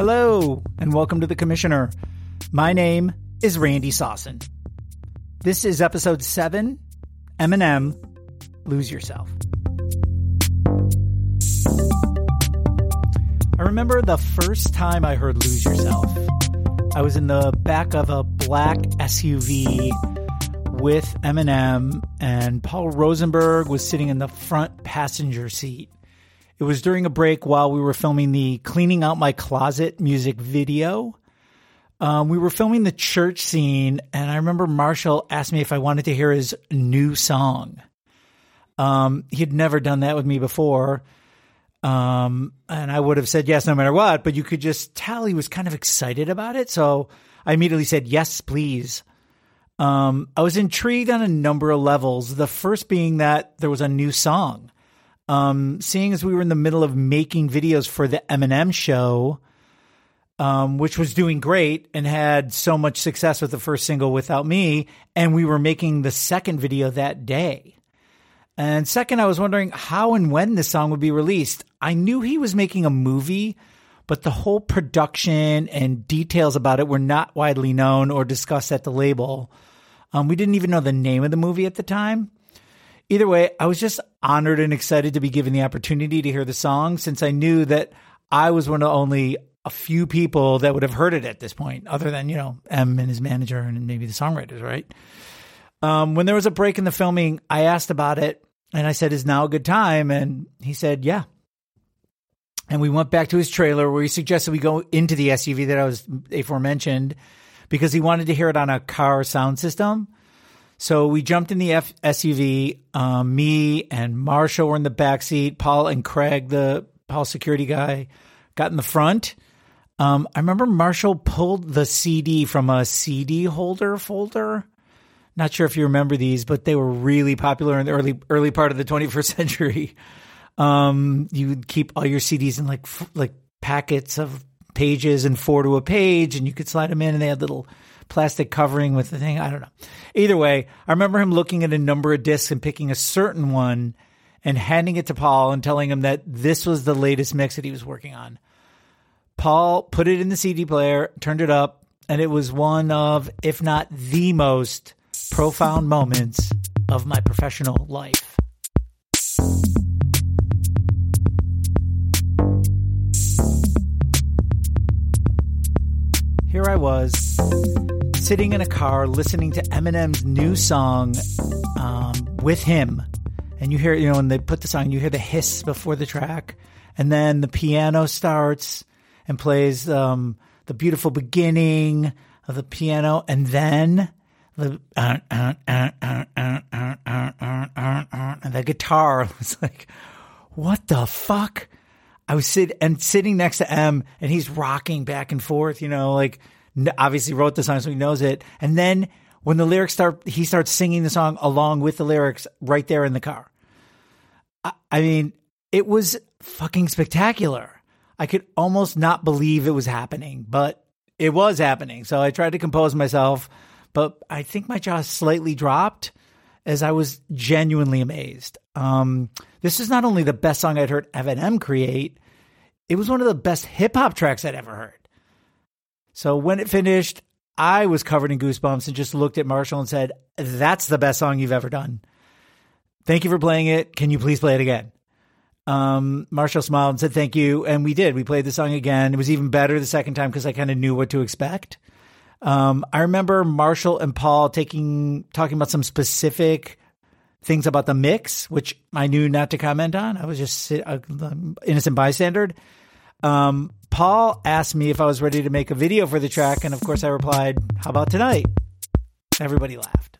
Hello, and welcome to The Commissioner. My name is Randy Sawson. This is episode 7, Eminem, Lose Yourself. I remember the first time I heard Lose Yourself. I was in the back of a black SUV with Eminem, and Paul Rosenberg was sitting in the front passenger seat. It was during a break while we were filming the Cleaning Out My Closet music video. We were filming the church scene, and I remember Marshall asked me if I wanted to hear his new song. He had never done that with me before, and I would have said yes no matter what, but you could just tell he was kind of excited about it, so I immediately said, yes, please. I was intrigued on a number of levels, the first being that there was a new song. Seeing as we were in the middle of making videos for the Eminem show, which was doing great and had so much success with the first single Without Me, and we were making the second video that day. And second, I was wondering how and when this song would be released. I knew he was making a movie, but the whole production and details about it were not widely known or discussed at the label. We didn't even know the name of the movie at the time. Either way, I was just honored and excited to be given the opportunity to hear the song, since I knew that I was one of only a few people that would have heard it at this point, other than, M and his manager and maybe the songwriters, right? When there was a break in the filming, I asked about it, and I said, is now a good time? And he said, yeah. And we went back to his trailer where he suggested we go into the SUV that I was aforementioned, because he wanted to hear it on a car sound system. So we jumped in the SUV. Me and Marshall were in the back seat. Paul and Craig, the Paul security guy, got in the front. I remember Marshall pulled the CD from a CD holder folder. Not sure if you remember these, but they were really popular in the early part of the 21st century. You would keep all your CDs in like packets of pages and 4 to a page, and you could slide them in, and they had little plastic covering with the thing. I don't know. Either way, I remember him looking at a number of discs and picking a certain one and handing it to Paul and telling him that this was the latest mix that he was working on. Paul put it in the CD player, turned it up, and it was one of, if not the most profound moments of my professional life. Here I was, sitting in a car listening to Eminem's new song with him. And you hear, when they put the song, you hear the hiss before the track. And then the piano starts and plays the beautiful beginning of the piano. And then the guitar was like, what the fuck? I was sitting next to M, and he's rocking back and forth, obviously wrote the song, so he knows it. And then when the lyrics start, he starts singing the song along with the lyrics right there in the car. I mean, it was fucking spectacular. I could almost not believe it was happening, but it was happening. So I tried to compose myself, but I think my jaw slightly dropped as I was genuinely amazed. This is not only the best song I'd heard Eminem create, it was one of the best hip hop tracks I'd ever heard. So when it finished, I was covered in goosebumps and just looked at Marshall and said, that's the best song you've ever done. Thank you for playing it. Can you please play it again? Marshall smiled and said, thank you. And we did. We played the song again. It was even better the second time because I kind of knew what to expect. I remember Marshall and Paul talking about some specific things about the mix, which I knew not to comment on. I was just innocent bystander. Paul asked me if I was ready to make a video for the track, and of course I replied, how about tonight? Everybody laughed.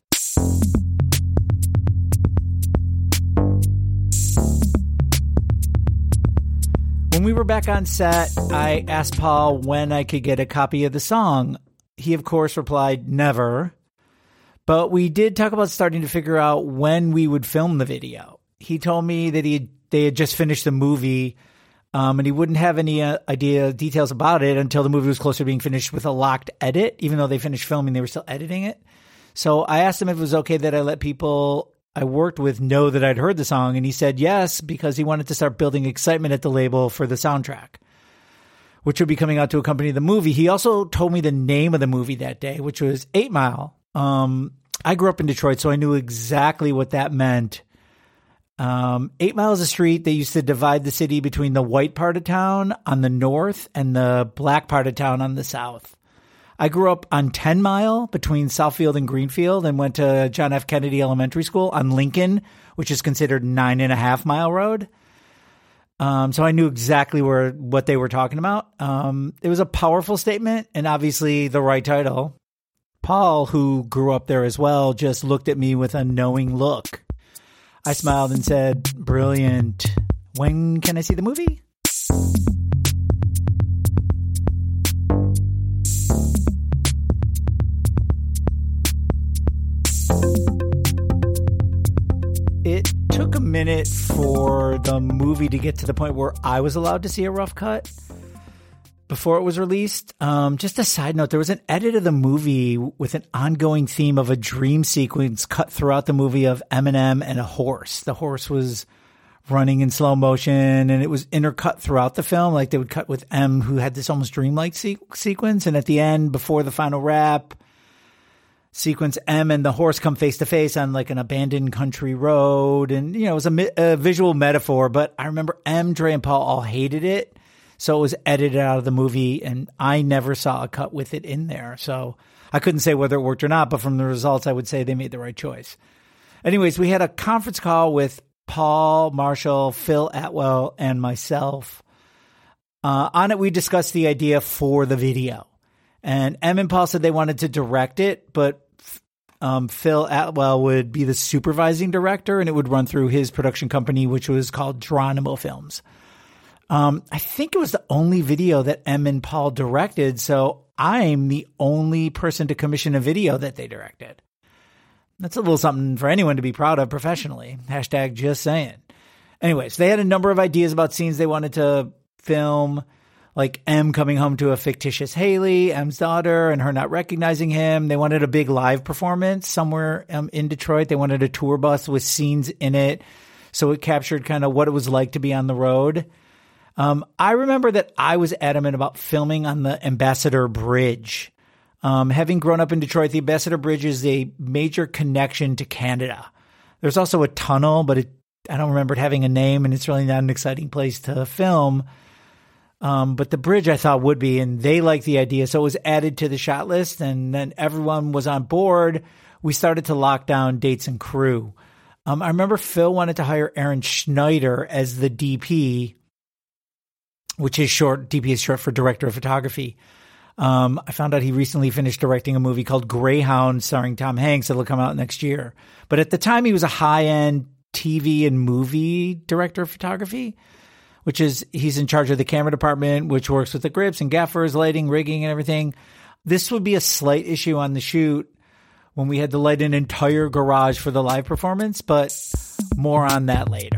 When we were back on set, I asked Paul when I could get a copy of the song. He, of course, replied, never. But we did talk about starting to figure out when we would film the video. He told me that they had just finished the movie, and he wouldn't have any details about it until the movie was closer to being finished with a locked edit. Even though they finished filming, they were still editing it. So I asked him if it was okay that I let people I worked with know that I'd heard the song, and he said yes, because he wanted to start building excitement at the label for the soundtrack. which would be coming out to accompany the movie. He also told me the name of the movie that day, which was 8 Mile. I grew up in Detroit, so I knew exactly what that meant. 8 Mile is a street that used to divide the city between the white part of town on the north and the black part of town on the south. I grew up on 10 Mile between Southfield and Greenfield and went to John F. Kennedy Elementary School on Lincoln, which is considered 9.5 Mile Road. So I knew exactly what they were talking about. It was a powerful statement and obviously the right title. Paul, who grew up there as well, just looked at me with a knowing look. I smiled and said, "Brilliant. When can I see the movie?" It took a minute for the movie to get to the point where I was allowed to see a rough cut before it was released. Just a side note, there was an edit of the movie with an ongoing theme of a dream sequence cut throughout the movie of Eminem and a horse. The horse was running in slow motion and it was intercut throughout the film. Like they would cut with M, who had this almost dreamlike sequence. And at the end, before the final rap sequence, M and the horse come face to face on like an abandoned country road. And, you know, it was a visual metaphor, but I remember M, Dre, and Paul all hated it. So it was edited out of the movie, and I never saw a cut with it in there. So I couldn't say whether it worked or not, but from the results, I would say they made the right choice. Anyways, we had a conference call with Paul, Marshall, Phil Atwell, and myself. On it, we discussed the idea for the video. And Em and Paul said they wanted to direct it, but Phil Atwell would be the supervising director, and it would run through his production company, which was called Geronimo Films. I think it was the only video that Em and Paul directed, so I'm the only person to commission a video that they directed. That's a little something for anyone to be proud of professionally. Hashtag just saying. Anyways, they had a number of ideas about scenes they wanted to film, like Em coming home to a fictitious Haley, Em's daughter, and her not recognizing him. They wanted a big live performance somewhere in Detroit. They wanted a tour bus with scenes in it, so it captured kind of what it was like to be on the road. I remember that I was adamant about filming on the Ambassador Bridge. Having grown up in Detroit, the Ambassador Bridge is a major connection to Canada. There's also a tunnel, but I don't remember it having a name, and it's really not an exciting place to film. But the bridge I thought would be, and they liked the idea. So it was added to the shot list, and then everyone was on board. We started to lock down dates and crew. I remember Phil wanted to hire Aaron Schneider as the DP, which is short. DP is short for director of photography. I found out he recently finished directing a movie called Greyhound starring Tom Hanks that'll come out next year. But at the time, he was a high-end TV and movie director of photography, which is he's in charge of the camera department, which works with the grips and gaffers, lighting, rigging, and everything. This would be a slight issue on the shoot when we had to light an entire garage for the live performance, but more on that later.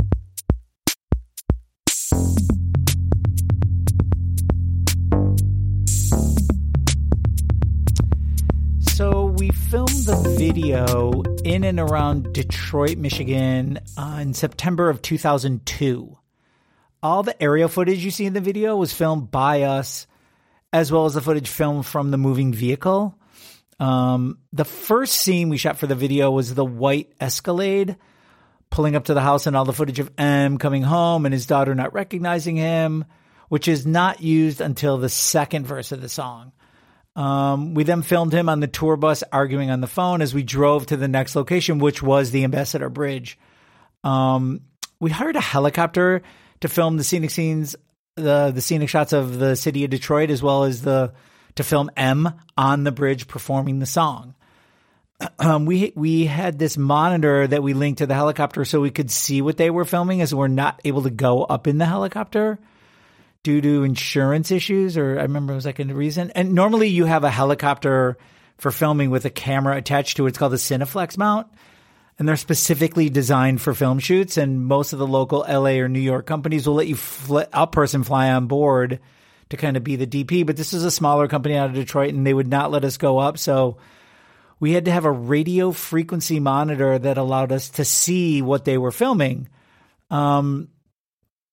So we filmed the video in and around Detroit, Michigan in September of 2002. All the aerial footage you see in the video was filmed by us, as well as the footage filmed from the moving vehicle. The first scene we shot for the video was the white Escalade pulling up to the house, and all the footage of M coming home and his daughter not recognizing him, which is not used until the second verse of the song. We then filmed him on the tour bus arguing on the phone as we drove to the next location, which was the Ambassador Bridge. We hired a helicopter to film the scenic scenes, the scenic shots of the city of Detroit, as well as to film M on the bridge performing the song. We had this monitor that we linked to the helicopter so we could see what they were filming, as we're not able to go up in the helicopter due to insurance issues, or I remember it was like a reason. And normally you have a helicopter for filming with a camera attached to it. It's called a Cineflex mount. And they're specifically designed for film shoots. And most of the local LA or New York companies will let you a person fly on board to kind of be the DP. But this is a smaller company out of Detroit, and they would not let us go up. So we had to have a radio frequency monitor that allowed us to see what they were filming.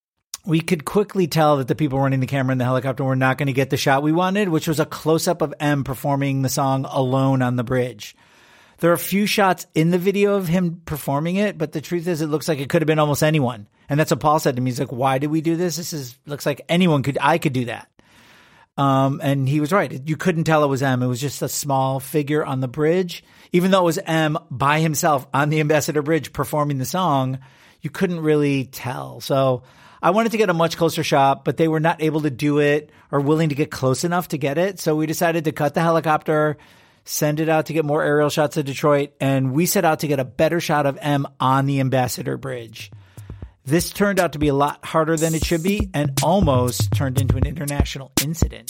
we could quickly tell that the people running the camera in the helicopter were not going to get the shot we wanted, which was a close-up of M performing the song Alone on the bridge. There are a few shots in the video of him performing it, but the truth is it looks like it could have been almost anyone. And that's what Paul said to me. He's like, why did we do this? Looks like I could do that. And he was right. You couldn't tell it was M. It was just a small figure on the bridge. Even though it was M by himself on the Ambassador Bridge performing the song, you couldn't really tell. So I wanted to get a much closer shot, but they were not able to do it or willing to get close enough to get it. So we decided to cut the helicopter, send it out to get more aerial shots of Detroit, and we set out to get a better shot of M on the Ambassador Bridge. This turned out to be a lot harder than it should be and almost turned into an international incident.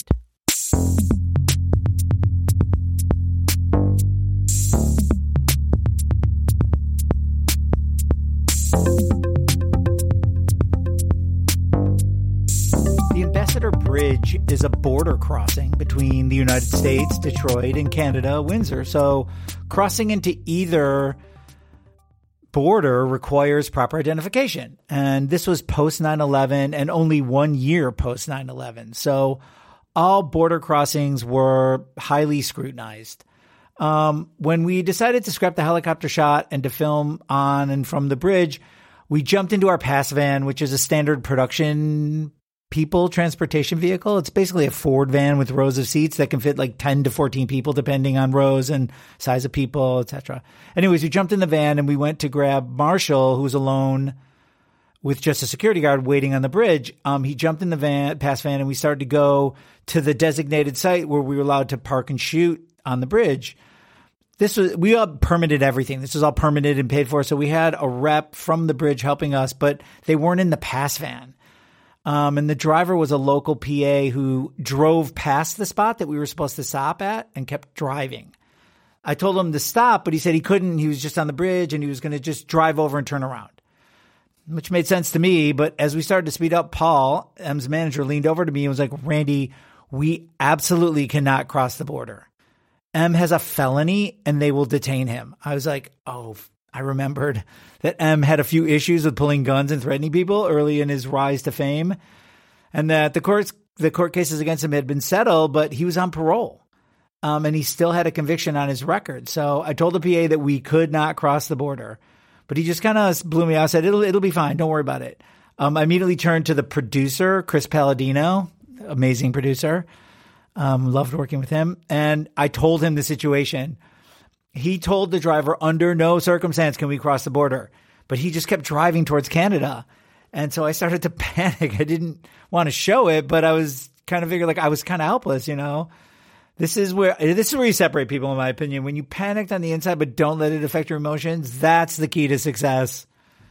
The Ambassador Bridge is a border crossing between the United States, Detroit, and Canada, Windsor. So crossing into either border requires proper identification. And this was post 9/11 and only 1 year post 9/11. So all border crossings were highly scrutinized. When we decided to scrap the helicopter shot and to film on and from the bridge, we jumped into our pass van, which is a standard production people transportation vehicle. It's basically a Ford van with rows of seats that can fit like 10 to 14 people, depending on rows and size of people, etc. Anyways, we jumped in the van and we went to grab Marshall, who was alone with just a security guard waiting on the bridge. He jumped in the pass van, and we started to go to the designated site where we were allowed to park and shoot on the bridge. We all permitted everything. This was all permitted and paid for. So we had a rep from the bridge helping us, but they weren't in the pass van. And the driver was a local PA who drove past the spot that we were supposed to stop at and kept driving. I told him to stop, but he said he couldn't. He was just on the bridge and he was going to just drive over and turn around, which made sense to me. But as we started to speed up, Paul, M's manager, leaned over to me and was like, Randy, we absolutely cannot cross the border. M has a felony and they will detain him. I was like, oh, I remembered that M had a few issues with pulling guns and threatening people early in his rise to fame, and that the court cases against him had been settled, but he was on parole. And he still had a conviction on his record. So I told the PA that we could not cross the border, but he just kind of blew me out. Said, it'll be fine. Don't worry about it. I immediately turned to the producer, Chris Palladino, amazing producer. Loved working with him. And I told him the situation. He told the driver, under no circumstance can we cross the border, but he just kept driving towards Canada. And so I started to panic. I didn't want to show it, but I was kind of figured like I was kind of helpless, you know. This is where you separate people, in my opinion. When you panicked on the inside, but don't let it affect your emotions, that's the key to success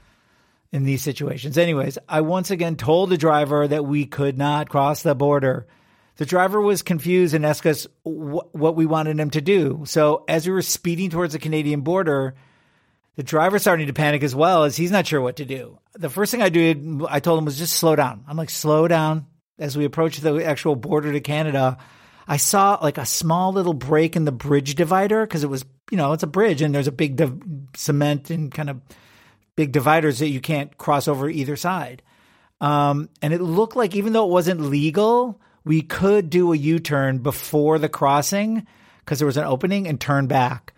in these situations. Anyways, I once again told the driver that we could not cross the border. The driver was confused and asked us what we wanted him to do. So as we were speeding towards the Canadian border, the driver's starting to panic as well, as he's not sure what to do. The first thing I told him was just slow down. I'm like, slow down. As we approach the actual border to Canada, I saw like a small little break in the bridge divider, because it was, it's a bridge and there's a big cement and kind of big dividers that you can't cross over either side. And it looked like, even though it wasn't legal, we could do a U-turn before the crossing because there was an opening and turn back.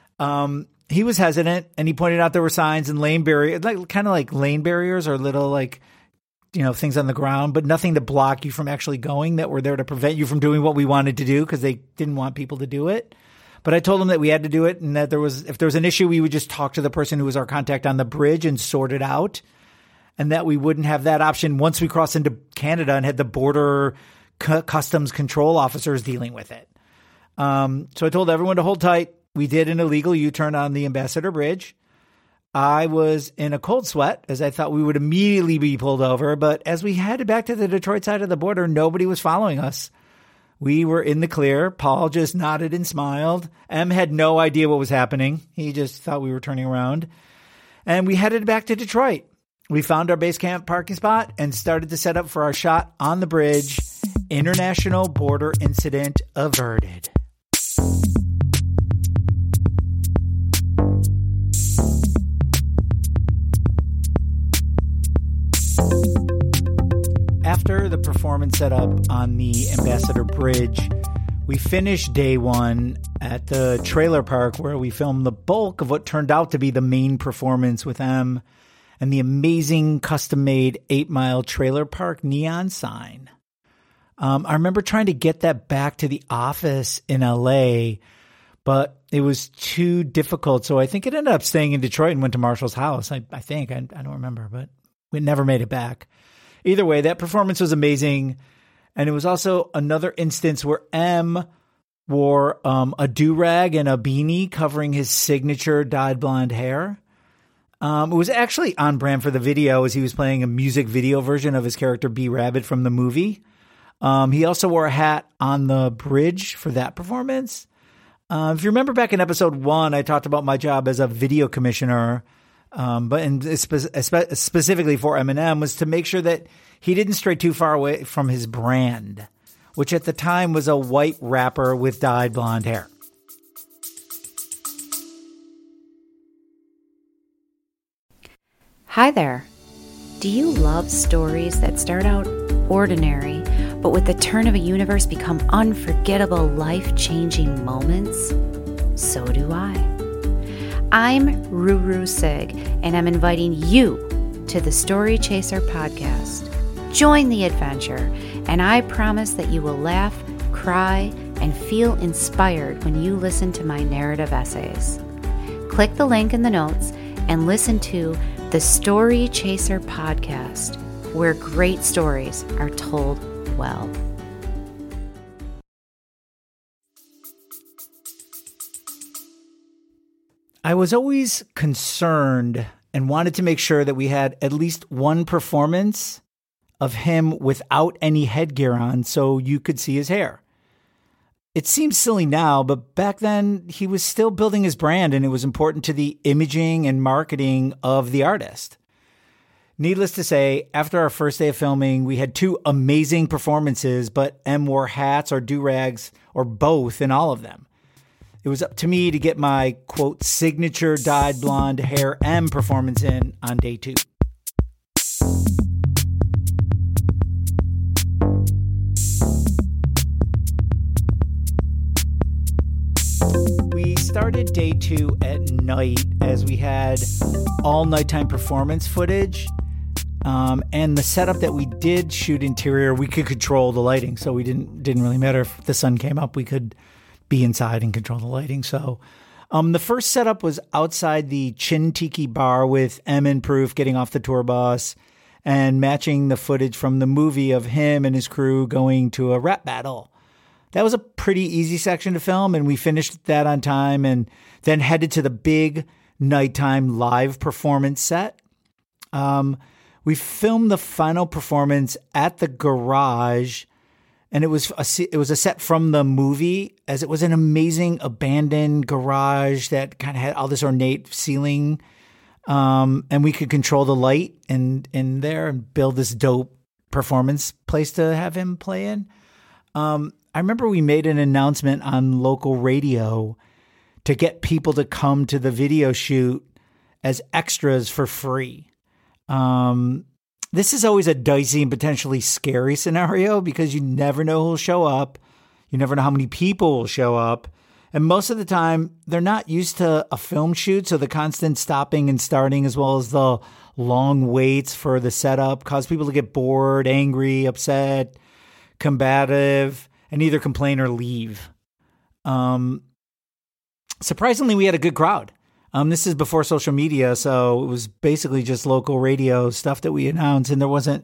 He was hesitant, and he pointed out there were signs and lane barriers, kind of like lane barriers or little things on the ground, but nothing to block you from actually going, that were there to prevent you from doing what we wanted to do, because they didn't want people to do it. But I told him that we had to do it, and that if there was an issue, we would just talk to the person who was our contact on the bridge and sort it out, and that we wouldn't have that option once we crossed into Canada and had the border customs control officers dealing with it. So I told everyone to hold tight. We did an illegal U-turn on the Ambassador Bridge. I was in a cold sweat, as I thought we would immediately be pulled over. But as we headed back to the Detroit side of the border, nobody was following us. We were in the clear. Paul just nodded and smiled. M had no idea what was happening. He just thought we were turning around. And we headed back to Detroit. We found our base camp parking spot and started to set up for our shot on the bridge. International border incident averted. After the performance set up on the Ambassador Bridge, we finished day one at the trailer park where we filmed the bulk of what turned out to be the main performance with M and the amazing custom-made 8 Mile trailer park neon sign. I remember trying to get that back to the office in LA, but it was too difficult. So I think it ended up staying in Detroit and went to Marshall's house. I think. I don't remember, but we never made it back. Either way, that performance was amazing. And it was also another instance where M wore a do-rag and a beanie covering his signature dyed blonde hair. It was actually on brand for the video as he was playing a music video version of his character B-Rabbit from the movie. He also wore a hat on the bridge for that performance. If you remember back in episode 1, I talked about my job as a video commissioner, specifically for Eminem, was to make sure that he didn't stray too far away from his brand, which at the time was a white rapper with dyed blonde hair. Hi there. Do you love stories that start out ordinary, but with the turn of a universe become unforgettable, life-changing moments? So do I. I'm Ruru Sig, and I'm inviting you to the Story Chaser podcast. Join the adventure, and I promise that you will laugh, cry, and feel inspired when you listen to my narrative essays. Click the link in the notes and listen to the Story Chaser podcast, where great stories are told well. I was always concerned and wanted to make sure that we had at least one performance of him without any headgear on so you could see his hair. It seems silly now, but back then he was still building his brand and it was important to the imaging and marketing of the artist. Needless to say, after our first day of filming, we had 2 amazing performances, but M wore hats or do-rags or both in all of them. It was up to me to get my, quote, signature dyed blonde hair M performance in on day 2. We started day 2 at night as we had all nighttime performance footage. And the setup that we did shoot interior, we could control the lighting. So we didn't really matter if the sun came up, we could be inside and control the lighting. So the first setup was outside the Chin Tiki bar with M and Proof getting off the tour bus and matching the footage from the movie of him and his crew going to a rap battle. That was a pretty easy section to film, and we finished that on time and then headed to the big nighttime live performance set. We filmed the final performance at the garage, and it was a set from the movie, as it was an amazing abandoned garage that kind of had all this ornate ceiling, and we could control the light in there and build this dope performance place to have him play in. I remember we made an announcement on local radio to get people to come to the video shoot as extras for free. This is always a dicey and potentially scary scenario because you never know who'll show up. You never know how many people will show up. And most of the time, they're not used to a film shoot, so the constant stopping and starting as well as the long waits for the setup cause people to get bored, angry, upset, combative, and either complain or leave. Surprisingly, we had a good crowd. This is before social media, so it was basically just local radio stuff that we announced, and there wasn't,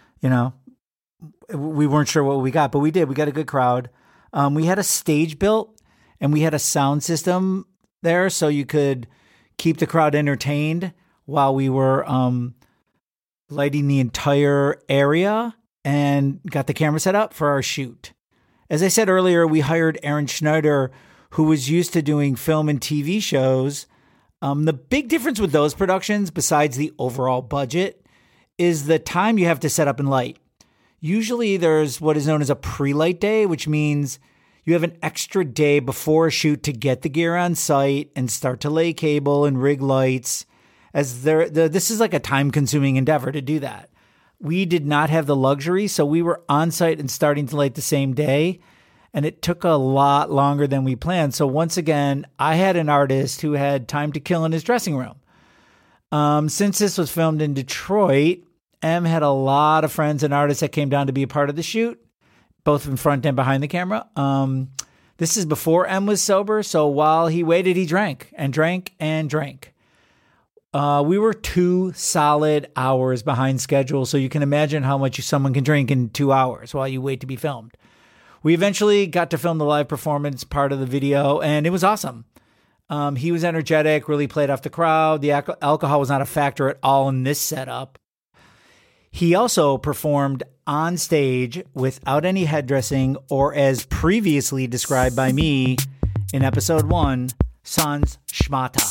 we weren't sure what we got, but we did. We got a good crowd. We had a stage built, and we had a sound system there, so you could keep the crowd entertained while we were lighting the entire area and got the camera set up for our shoot. As I said earlier, we hired Aaron Schneider, who was used to doing film and TV shows. The big difference with those productions, besides the overall budget, is the time you have to set up and light. Usually there's what is known as a pre-light day, which means you have an extra day before a shoot to get the gear on site and start to lay cable and rig lights. This is like a time-consuming endeavor to do that. we did not have the luxury, so we were on site and starting to light the same day, and it took a lot longer than we planned. So once again, I had an artist who had time to kill in his dressing room. Since this was filmed in Detroit, M had a lot of friends and artists that came down to be a part of the shoot, both in front and behind the camera. This is before M was sober, so while he waited, he drank and drank and drank. We were 2 solid hours behind schedule, so you can imagine how much someone can drink in 2 hours while you wait to be filmed. We eventually got to film the live performance part of the video, and it was awesome. He was energetic, really played off the crowd. The alcohol was not a factor at all in this setup. He also performed on stage without any headdressing, or as previously described by me in episode 1, sans schmata.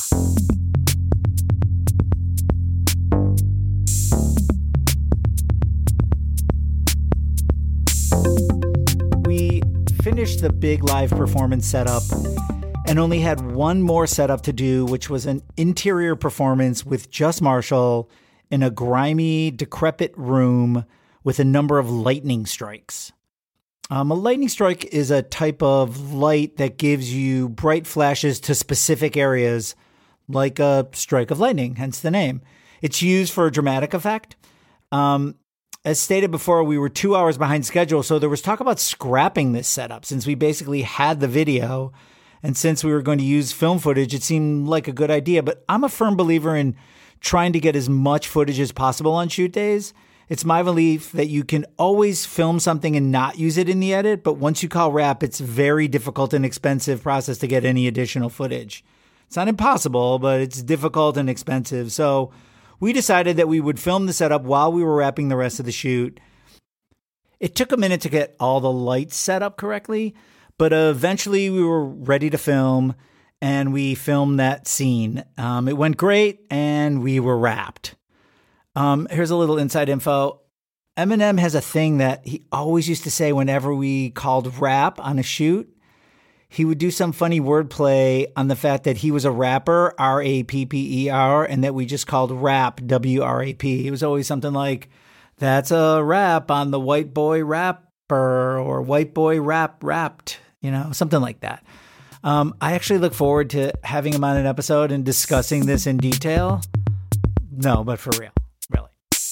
We finished the big live performance setup and only had one more setup to do, which was an interior performance with just Marshall in a grimy, decrepit room with a number of lightning strikes. A lightning strike is a type of light that gives you bright flashes to specific areas, like a strike of lightning, hence the name. It's used for a dramatic effect. As stated before, we were 2 hours behind schedule, so there was talk about scrapping this setup since we basically had the video. And since we were going to use film footage, it seemed like a good idea. But I'm a firm believer in trying to get as much footage as possible on shoot days. It's my belief that you can always film something and not use it in the edit, but once you call wrap, it's a very difficult and expensive process to get any additional footage. It's not impossible, but it's difficult and expensive. So we decided that we would film the setup while we were wrapping the rest of the shoot. It took a minute to get all the lights set up correctly, but eventually we were ready to film, and we filmed that scene. It went great, and we were wrapped. Here's a little inside info. Eminem has a thing that he always used to say whenever we called rap on a shoot. He would do some funny wordplay on the fact that he was a rapper, R-A-P-P-E-R, and that we just called rap, W-R-A-P. It was always something like, that's a rap on the white boy rapper, or white boy rapped, something like that. I actually look forward to having him on an episode and discussing this in detail. No, but for real, really.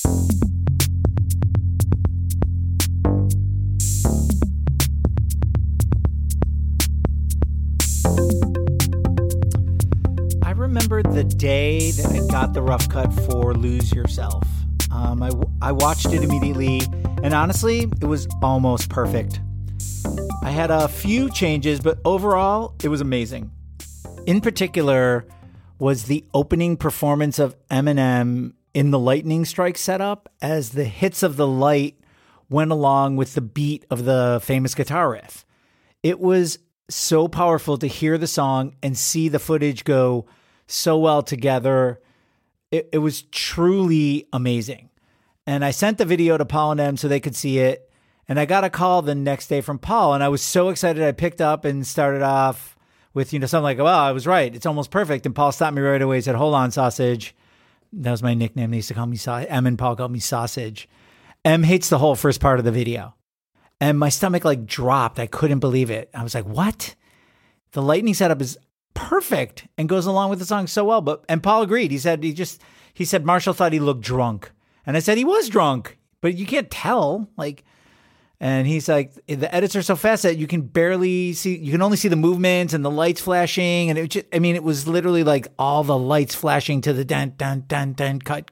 I remember the day that I got the rough cut for Lose Yourself. I watched it immediately, and honestly, it was almost perfect. I had a few changes, but overall, it was amazing. In particular, was the opening performance of Eminem in the lightning strike setup as the hits of the light went along with the beat of the famous guitar riff. It was so powerful to hear the song and see the footage go so well together. It was truly amazing. And I sent the video to Paul and Em so they could see it. And I got a call the next day from Paul, and I was so excited. I picked up and started off with, something like, well, I was right. It's almost perfect. And Paul stopped me right away and said, hold on, Sausage. That was my nickname. They used to call me Em, and Paul called me Sausage. Em hates the whole first part of the video. And my stomach dropped. I couldn't believe it. I was like, what? The lightning setup is perfect and goes along with the song so well. And Paul agreed. He said Marshall thought he looked drunk. And I said he was drunk, but you can't tell. And he's like, the edits are so fast that you can barely see, you can only see the movements and the lights flashing. And it was literally like all the lights flashing to the dun, dun, dun, dun, cut,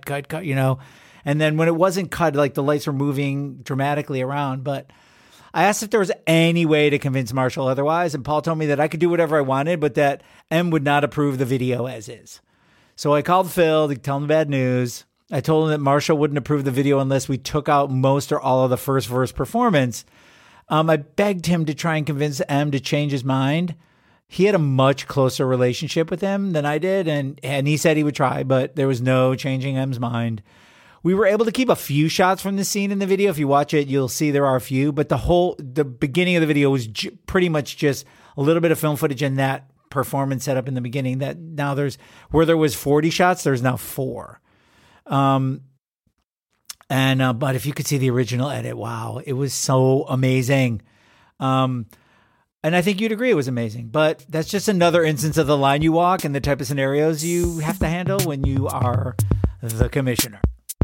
And then when it wasn't cut, the lights were moving dramatically around. But I asked if there was any way to convince Marshall otherwise. And Paul told me that I could do whatever I wanted, but that M would not approve the video as is. So I called Phil to tell him the bad news. I told him that Marshall wouldn't approve the video unless we took out most or all of the first verse performance. I begged him to try and convince M to change his mind. He had a much closer relationship with him than I did, and he said he would try, but there was no changing M's mind. We were able to keep a few shots from the scene in the video. If you watch it, you'll see there are a few, but the beginning of the video was pretty much just a little bit of film footage and that performance set up in the beginning. That now where there was 40 shots, there's now 4. And but if you could see the original edit, wow, it was so amazing. And I think you'd agree it was amazing. But that's just another instance of the line you walk and the type of scenarios you have to handle when you are the commissioner.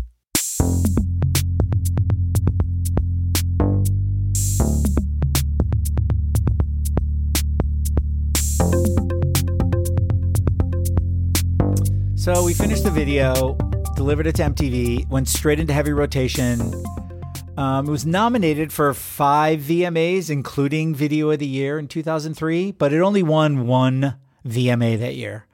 So we finished the video, delivered it to MTV, went straight into heavy rotation. It was nominated for 5 VMAs, including Video of the Year in 2003, but it only won 1 VMA that year.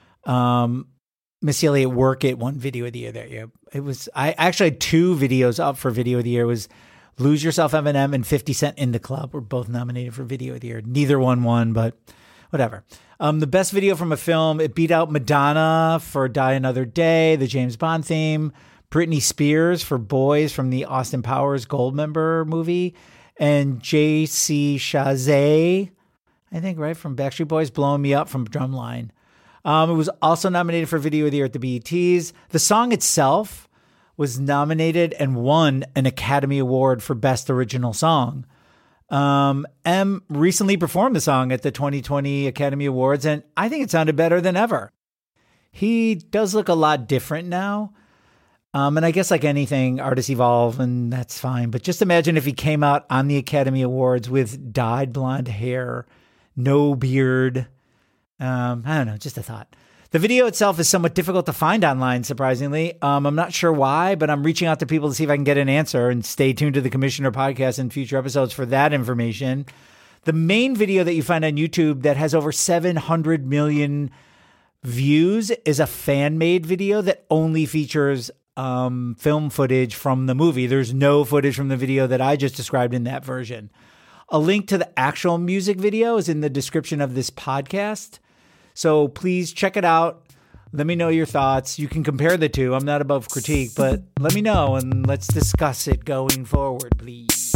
Missy Elliott Work It won Video of the Year that year. I actually had 2 videos up for Video of the Year. It was Lose Yourself, Eminem, and 50 Cent in the Club were both nominated for Video of the Year. Neither one won, but whatever. The best video from a film, it beat out Madonna for Die Another Day, the James Bond theme, Britney Spears for Boys from the Austin Powers Goldmember movie, and J.C. Chazé, I think, right, from Backstreet Boys, Blowing Me Up from Drumline. It was also nominated for Video of the Year at the BETs. The song itself was nominated and won an Academy Award for Best Original Song. M recently performed the song at the 2020 Academy Awards, and I think it sounded better than ever. He does look a lot different now. And I guess like anything, artists evolve, and that's fine. But just imagine if he came out on the Academy Awards with dyed blonde hair, no beard. I don't know, just a thought. The video itself is somewhat difficult to find online, surprisingly. I'm not sure why, but I'm reaching out to people to see if I can get an answer, and stay tuned to the Commissioner podcast and future episodes for that information. The main video that you find on YouTube that has over 700 million views is a fan-made video that only features film footage from the movie. There's no footage from the video that I just described in that version. A link to the actual music video is in the description of this podcast. So please check it out. Let me know your thoughts. You can compare the two. I'm not above critique, but let me know and let's discuss it going forward, please.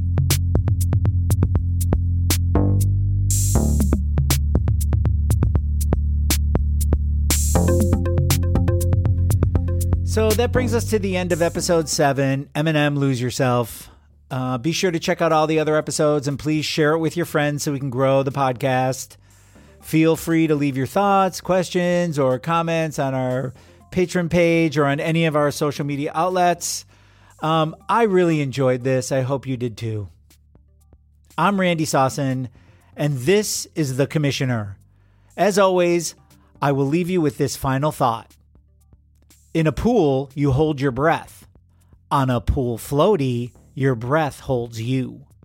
So that brings us to the end of episode 7, Eminem, Lose Yourself. Be sure to check out all the other episodes and please share it with your friends so we can grow the podcast. Feel free to leave your thoughts, questions, or comments on our Patreon page or on any of our social media outlets. I really enjoyed this. I hope you did too. I'm Randy Sawson, and this is The Commissioner. As always, I will leave you with this final thought. In a pool, you hold your breath. On a pool floaty, your breath holds you.